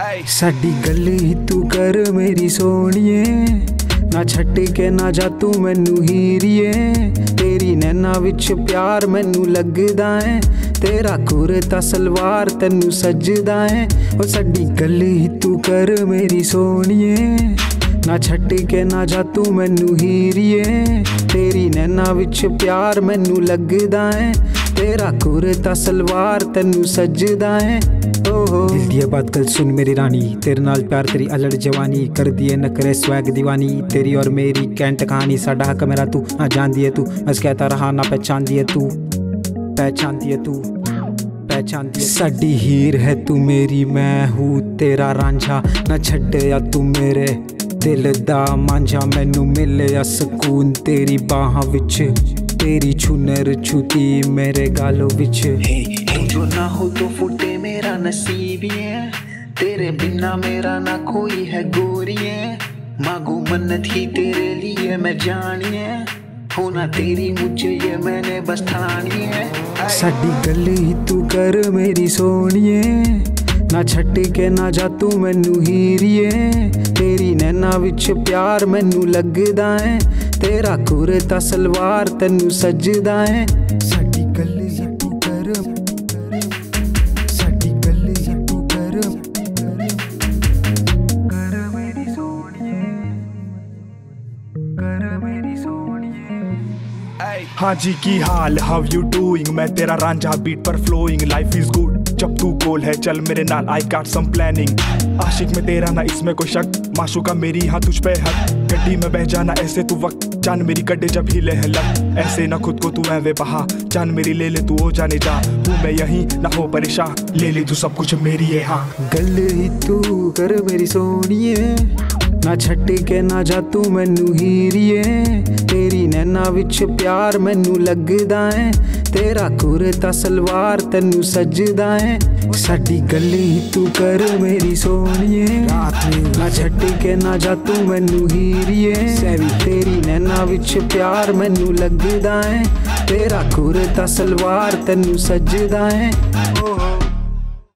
साडी गल ही तू कर मेरी सोनिए, ना छट के ना जा तू मैनू हीरिए। तेरी नैना विच प्यार मैनू लगदा है, तेरा कुरता सलवार तैनू सजदा है। ओ साडी गल ही तू कर मेरी सोनिए, ना छट के ना जा तू मैनू हीरिए। तेरी नैना विच प्यार मैनू लगदा है, तेरा कुरता सलवार तैनू सजदा है। दिल दी बात कल सुन मेरी रानी, तेरे नाल प्यार तेरी अलड़ जवानी कर दिए नखरे स्वैग दीवानी। तेरी और मेरी कैंट कहानी, साडा हक मेरा तू ना जान दिए तू। बस कहता रहा ना पहचान दिए तू, पहचान दिए तू, पहचान दिए। साडी हीर है तू मेरी, मैं हूँ तेरा रांझा। ना छड्या तू मेरे दिल दा मांझा, मैनू मिले सुकून तेरी बाहां विच। तेरी छुनर छुती मेरे गालों विच। तू जो ना हो तो फुटे मेरा नसीब है, तेरे बिना मेरा ना कोई है गोरिए। मांगू मन्नत ही तेरे लिए मैं जानिए, होना तेरी मुझे ये मैंने बस ठानी है। साडी गल ही तू कर मेरी सोनिए, ना छट के ना जा तू मैनू हीरिए। तेरी नैना विच प्यार मैनू लगदा है, तेरा कुरता सलवार तैनू सजदा है। साडी गल ही तू कर, साडी गल ही तू कर मेरी सोनिए, कर मेरी सोनिए। हाँ जी की हाल, हाउ यू डूइंग? मैं तेरा रांझा बीट पर फ्लोइंग, लाइफ इज गुड जब तू कोल है, चल मेरे नाल आई गॉट सम प्लानिंग। आशिक में तेरा ना इसमें कोई शक, माशूका मेरी हाँ तुझ पे हक। गड्डी में बह जाना ऐसे तू वक्त, जान मेरी गड्ढे जब हिले है लग। ऐसे ना खुद को तू ऐवे बहा, जान मेरी ले ले तू हो जाने जा। हूँ मैं यहीं ना हो परेशान, ले ले तू सब कुछ मेरी है। हाँ गल ही तू कर मेरी सोनिए, ना छट के ना जा तू मैनू हीरिए। तेरी नैना विच प्यार मैनू लगदा है, तेरा कुरता सलवार तैनू सजदा है। साडी गल ही तू कर मेरी सोनिए, ना छट के ना जा तू मैनू हीरिए। तेरी नैना विच प्यार मैनू लगदा है, तेरा कुरता सलवार तैनू सजदा है।